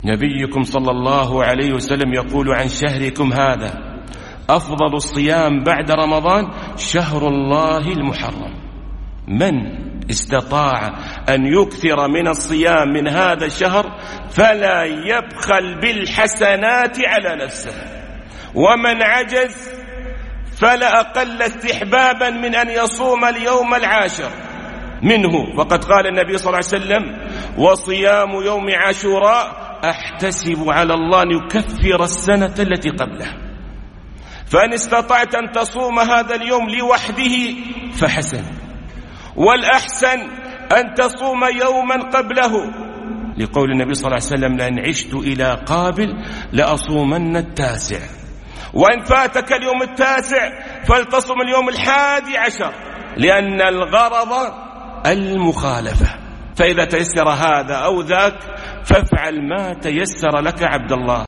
نبيكم صلى الله عليه وسلم يقول عن شهركم هذا: أفضل الصيام بعد رمضان شهر الله المحرم. من استطاع أن يكثر من الصيام من هذا الشهر فلا يبخل بالحسنات على نفسه، ومن عجز فلا أقل استحبابا من أن يصوم اليوم العاشر منه. وقد قال النبي صلى الله عليه وسلم: وصيام يوم عاشوراء أحتسب على الله أن يكفر السنة التي قبله. فإن استطعت أن تصوم هذا اليوم لوحده فحسن، والأحسن أن تصوم يوما قبله، لقول النبي صلى الله عليه وسلم: لأن عشت إلى قابل لأصومن التاسع. وإن فاتك اليوم التاسع فلتصم اليوم 11، لأن الغرض المخالفة. فإذا تيسر هذا أو ذاك فافعل ما تيسر لك عبد الله.